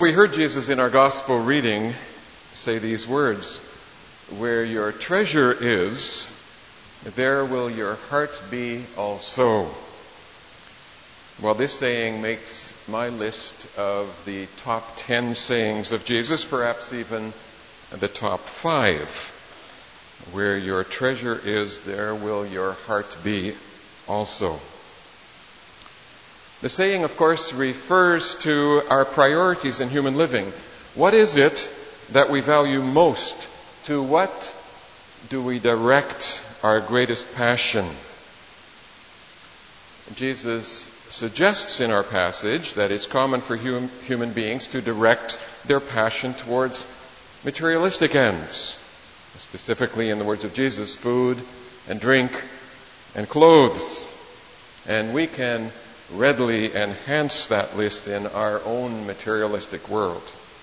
We heard Jesus in our gospel reading say these words, "Where your treasure is, there will your heart be also." Well, this saying makes my list of the top 10 sayings of Jesus, perhaps even the top 5. Where your treasure is, there will your heart be also. The saying, of course, refers to our priorities in human living. What is it that we value most? To what do we direct our greatest passion? Jesus suggests in our passage that it's common for human beings to direct their passion towards materialistic ends. Specifically, in the words of Jesus, food and drink and clothes. And we can readily enhance that list in our own materialistic world.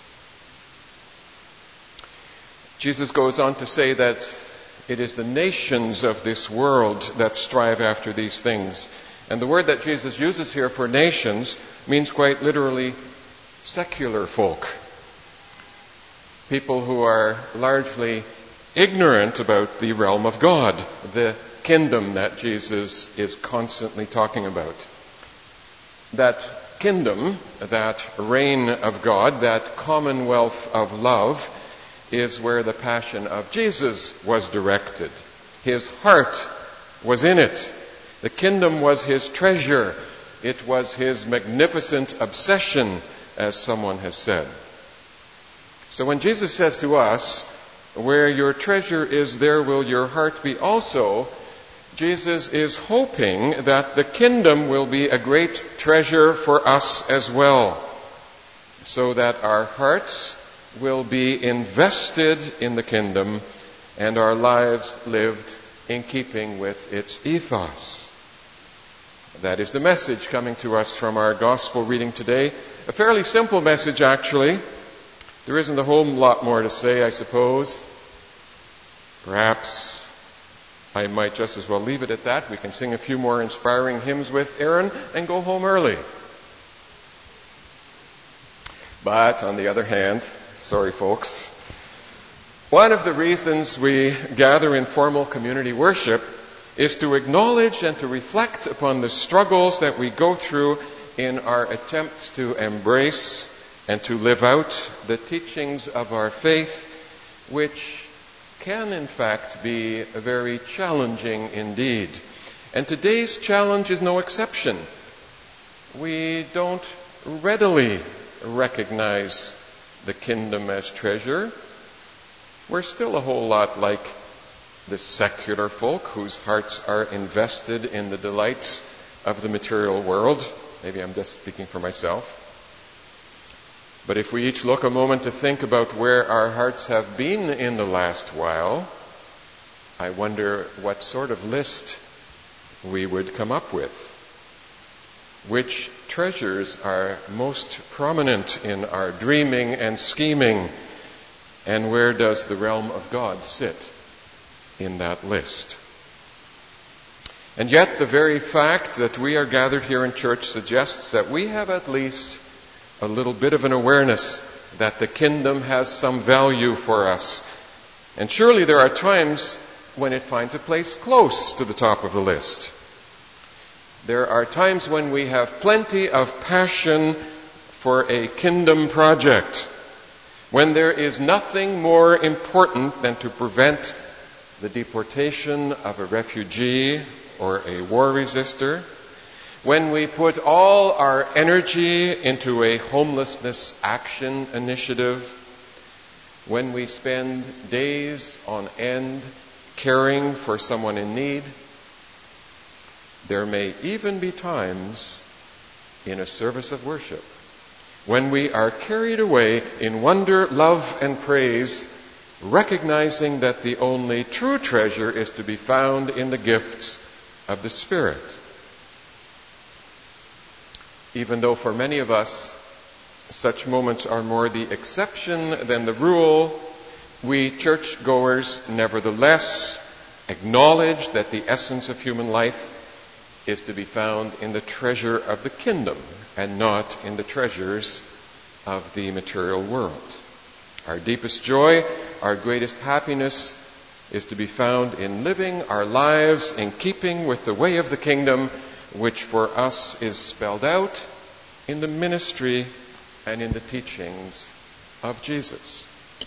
Jesus goes on to say that it is the nations of this world that strive after these things. And the word that Jesus uses here for nations means quite literally secular folk. People who are largely ignorant about the realm of God, the kingdom that Jesus is constantly talking about. That kingdom, that reign of God, that commonwealth of love, is where the passion of Jesus was directed. His heart was in it. The kingdom was his treasure. It was his magnificent obsession, as someone has said. So when Jesus says to us, "Where your treasure is, there will your heart be also," Jesus is hoping that the kingdom will be a great treasure for us as well, so that our hearts will be invested in the kingdom and our lives lived in keeping with its ethos. That is the message coming to us from our gospel reading today. A fairly simple message, actually. There isn't a whole lot more to say, I suppose. Perhaps I might just as well leave it at that. We can sing a few more inspiring hymns with Aaron and go home early. But on the other hand, sorry folks, one of the reasons we gather in formal community worship is to acknowledge and to reflect upon the struggles that we go through in our attempts to embrace and to live out the teachings of our faith, which can in fact be very challenging indeed. And today's challenge is no exception. We don't readily recognize the kingdom as treasure. We're still a whole lot like the secular folk whose hearts are invested in the delights of the material world. Maybe I'm just speaking for myself. But if we each look a moment to think about where our hearts have been in the last while, I wonder what sort of list we would come up with. Which treasures are most prominent in our dreaming and scheming, and where does the realm of God sit in that list? And yet the very fact that we are gathered here in church suggests that we have at least a little bit of an awareness that the kingdom has some value for us. And surely there are times when it finds a place close to the top of the list. There are times when we have plenty of passion for a kingdom project, when there is nothing more important than to prevent the deportation of a refugee or a war resister, when we put all our energy into a homelessness action initiative, when we spend days on end caring for someone in need, there may even be times in a service of worship when we are carried away in wonder, love, and praise, recognizing that the only true treasure is to be found in the gifts of the Spirit. Even though for many of us such moments are more the exception than the rule, we churchgoers nevertheless acknowledge that the essence of human life is to be found in the treasure of the kingdom and not in the treasures of the material world. Our deepest joy, our greatest happiness is to be found in living our lives in keeping with the way of the kingdom, which for us is spelled out in the ministry and in the teachings of Jesus.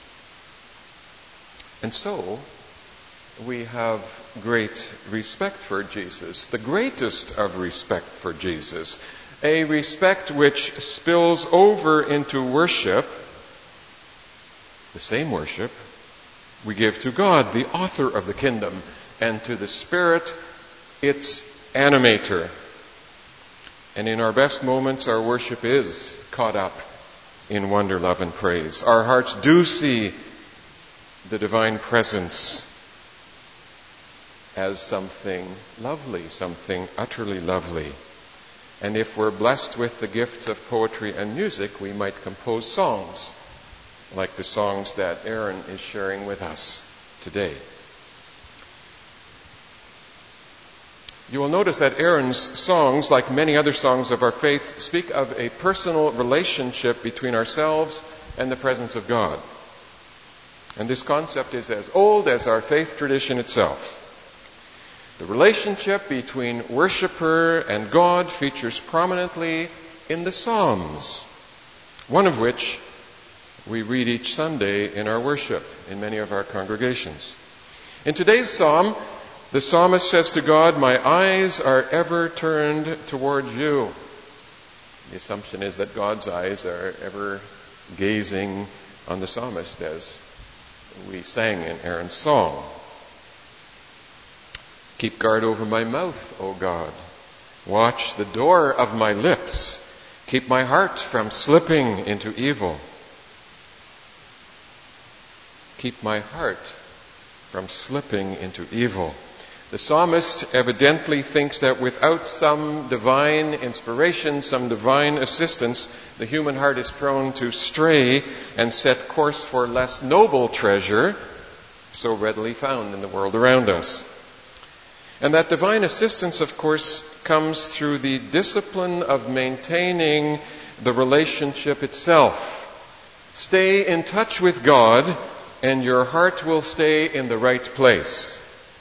And so, we have great respect for Jesus, the greatest of respect for Jesus, a respect which spills over into worship, the same worship we give to God, the author of the kingdom, and to the Spirit, its animator. And in our best moments, our worship is caught up in wonder, love, and praise. Our hearts do see the divine presence as something lovely, something utterly lovely. And if we're blessed with the gifts of poetry and music, we might compose songs like the songs that Aaron is sharing with us today. You will notice that Aaron's songs, like many other songs of our faith, speak of a personal relationship between ourselves and the presence of God. And this concept is as old as our faith tradition itself. The relationship between worshiper and God features prominently in the Psalms, one of which we read each Sunday in our worship in many of our congregations. In today's psalm, the psalmist says to God, "My eyes are ever turned towards you." The assumption is that God's eyes are ever gazing on the psalmist, as we sang in Aaron's song. "Keep guard over my mouth, O God. Watch the door of my lips. Keep my heart from slipping into evil." Keep my heart from slipping into evil. The psalmist evidently thinks that without some divine inspiration, some divine assistance, the human heart is prone to stray and set course for less noble treasure, so readily found in the world around us. And that divine assistance, of course, comes through the discipline of maintaining the relationship itself. Stay in touch with God, and your heart will stay in the right place.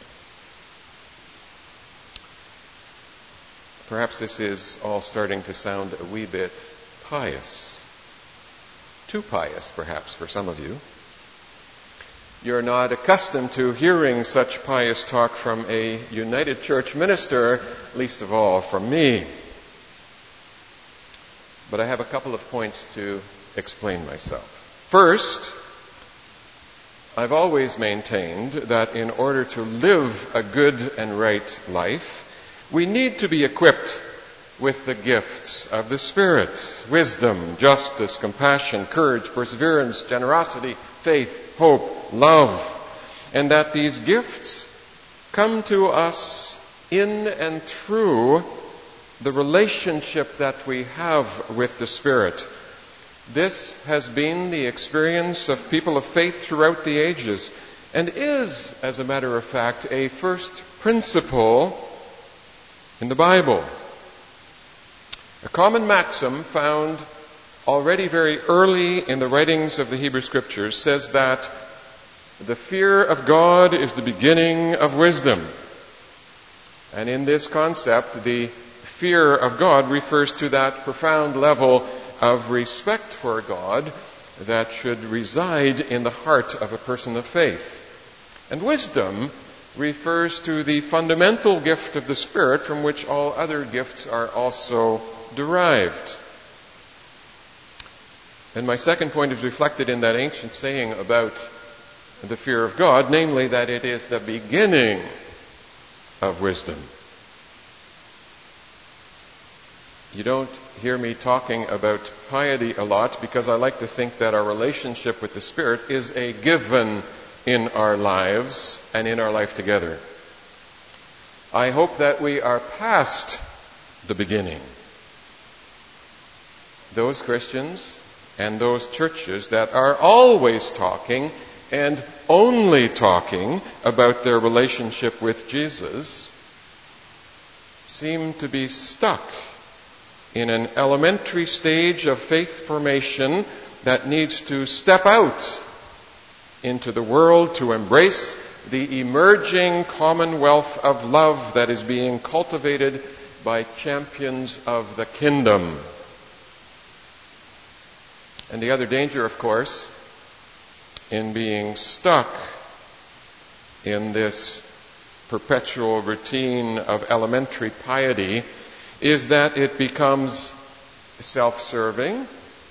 Perhaps this is all starting to sound a wee bit pious. Too pious, perhaps, for some of you. You're not accustomed to hearing such pious talk from a United Church minister, least of all from me. But I have a couple of points to explain myself. First, I've always maintained that in order to live a good and right life, we need to be equipped with the gifts of the Spirit: wisdom, justice, compassion, courage, perseverance, generosity, faith, hope, love. And that these gifts come to us in and through the relationship that we have with the Spirit. This has been the experience of people of faith throughout the ages, and is, as a matter of fact, a first principle in the Bible. A common maxim found already very early in the writings of the Hebrew Scriptures says that the fear of God is the beginning of wisdom. And in this concept, the fear of God refers to that profound level of respect for God that should reside in the heart of a person of faith. And wisdom refers to the fundamental gift of the Spirit from which all other gifts are also derived. And my second point is reflected in that ancient saying about the fear of God, namely that it is the beginning of wisdom. You don't hear me talking about piety a lot because I like to think that our relationship with the Spirit is a given in our lives and in our life together. I hope that we are past the beginning. Those Christians and those churches that are always talking and only talking about their relationship with Jesus seem to be stuck in an elementary stage of faith formation that needs to step out into the world to embrace the emerging commonwealth of love that is being cultivated by champions of the kingdom. And the other danger, of course, in being stuck in this perpetual routine of elementary piety is that it becomes self-serving,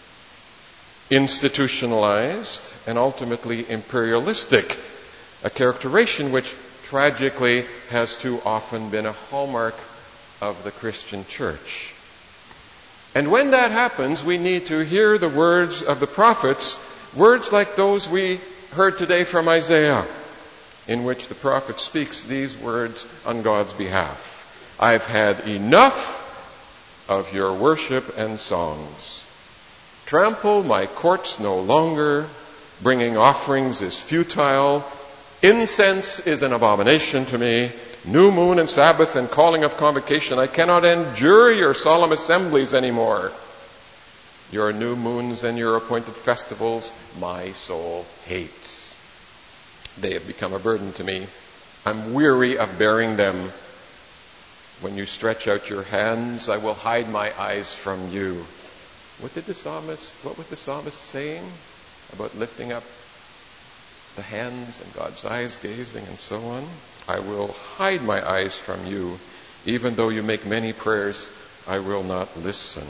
institutionalized, and ultimately imperialistic, a characterization which tragically has too often been a hallmark of the Christian church. And when that happens, we need to hear the words of the prophets, words like those we heard today from Isaiah, in which the prophet speaks these words on God's behalf. I've had enough of your worship and songs. Trample my courts no longer. Bringing offerings is futile. Incense is an abomination to me. New moon and Sabbath and calling of convocation. I cannot endure your solemn assemblies anymore. Your new moons and your appointed festivals, my soul hates. They have become a burden to me. I'm weary of bearing them. When you stretch out your hands, I will hide my eyes from you. What was the psalmist saying about lifting up the hands and God's eyes gazing and so on? I will hide my eyes from you. Even though you make many prayers, I will not listen.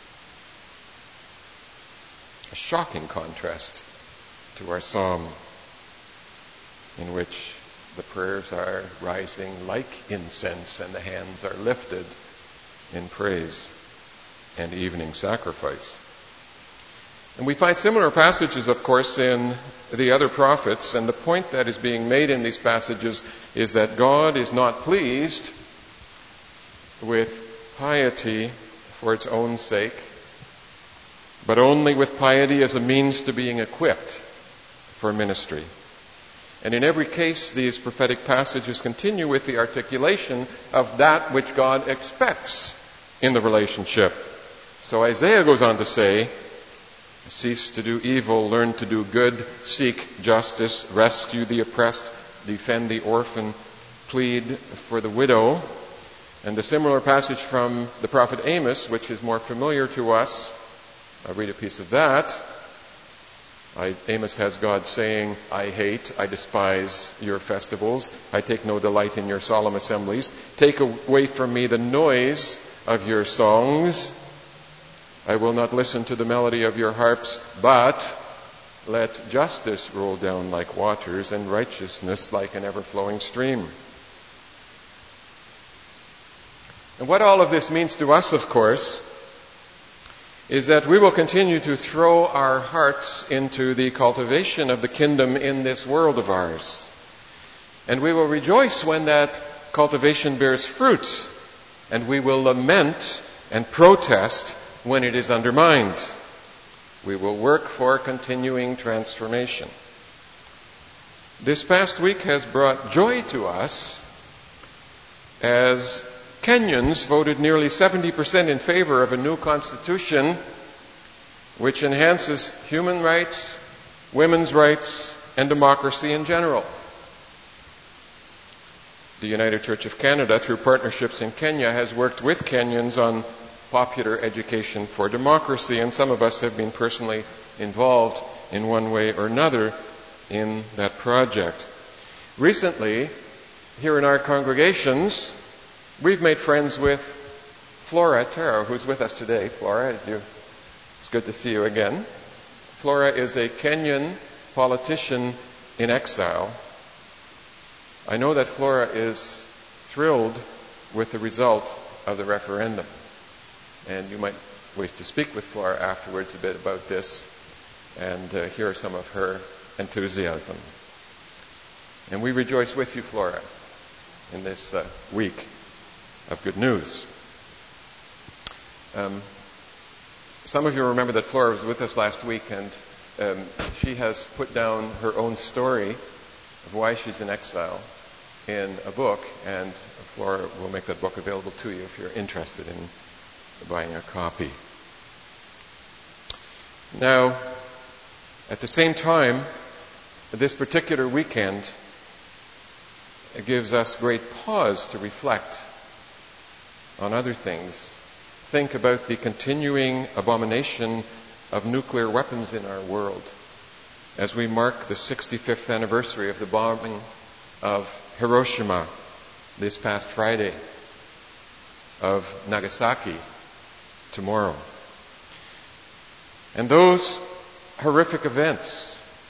A shocking contrast to our psalm, in which the prayers are rising like incense and the hands are lifted in praise and evening sacrifice. And we find similar passages, of course, in the other prophets, and the point that is being made in these passages is that God is not pleased with piety for its own sake, but only with piety as a means to being equipped for ministry. And in every case, these prophetic passages continue with the articulation of that which God expects in the relationship. So Isaiah goes on to say, cease to do evil, learn to do good, seek justice, rescue the oppressed, defend the orphan, plead for the widow. And the similar passage from the prophet Amos, which is more familiar to us, I'll read a piece of that. Amos has God saying, I hate, I despise your festivals. I take no delight in your solemn assemblies. Take away from me the noise of your songs. I will not listen to the melody of your harps, but let justice roll down like waters and righteousness like an ever-flowing stream. And what all of this means to us, of course, is that we will continue to throw our hearts into the cultivation of the kingdom in this world of ours. And we will rejoice when that cultivation bears fruit. And we will lament and protest when it is undermined. We will work for continuing transformation. This past week has brought joy to us as Kenyans voted nearly 70% in favor of a new constitution which enhances human rights, women's rights, and democracy in general. The United Church of Canada, through partnerships in Kenya, has worked with Kenyans on popular education for democracy, and some of us have been personally involved in one way or another in that project. Recently, here in our congregations, we've made friends with Flora Taro, who's with us today. Flora, it's good to see you again. Flora is a Kenyan politician in exile. I know that Flora is thrilled with the result of the referendum. And you might wish to speak with Flora afterwards a bit about this and hear some of her enthusiasm. And we rejoice with you, Flora, in this week of good news. Some of you remember that Flora was with us last week, and she has put down her own story of why she's in exile in a book, and Flora will make that book available to you if you're interested buying a copy. Now, at the same time, this particular weekend gives us great pause to reflect on other things. Think about the continuing abomination of nuclear weapons in our world as we mark the 65th anniversary of the bombing of Hiroshima this past Friday, of Nagasaki tomorrow. And those horrific events,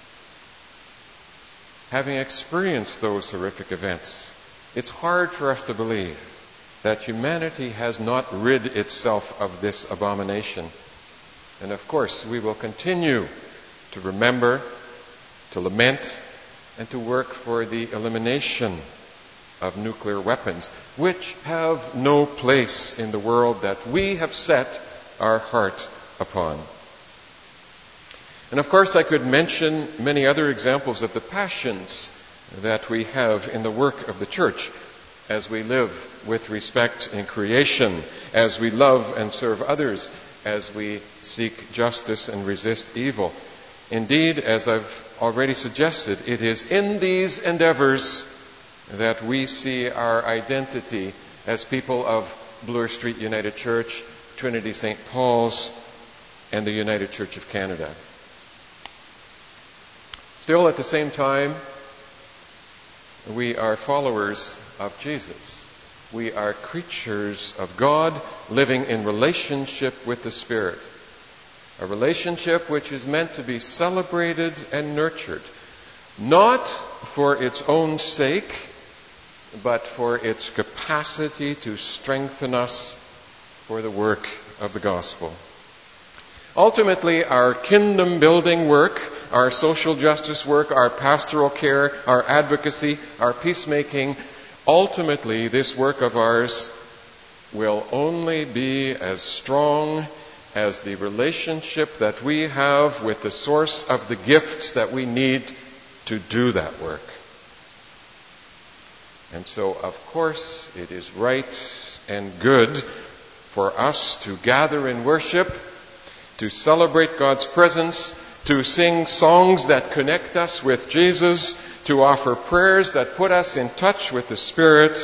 having experienced those horrific events, it's hard for us to believe that humanity has not rid itself of this abomination. And of course, we will continue to remember, to lament, and to work for the elimination of nuclear weapons, which have no place in the world that we have set our heart upon. And of course, I could mention many other examples of the passions that we have in the work of the church as we live with respect in creation, as we love and serve others, as we seek justice and resist evil. Indeed, as I've already suggested, it is in these endeavors that we see our identity as people of Bloor Street United Church, Trinity St. Paul's, and the United Church of Canada. Still, at the same time, we are followers of Jesus. We are creatures of God living in relationship with the Spirit. A relationship which is meant to be celebrated and nurtured, not for its own sake, but for its capacity to strengthen us for the work of the gospel. Ultimately, our kingdom building work, our social justice work, our pastoral care, our advocacy, our peacemaking, ultimately this work of ours will only be as strong as the relationship that we have with the source of the gifts that we need to do that work. And so, of course, it is right and good for us to gather in worship, to celebrate God's presence, to sing songs that connect us with Jesus, to offer prayers that put us in touch with the Spirit.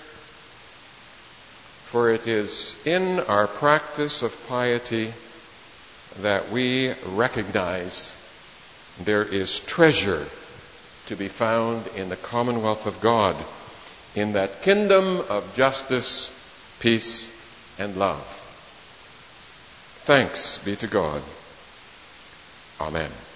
For it is in our practice of piety that we recognize there is treasure to be found in the commonwealth of God, in that kingdom of justice, peace, and love. Thanks be to God. Amen.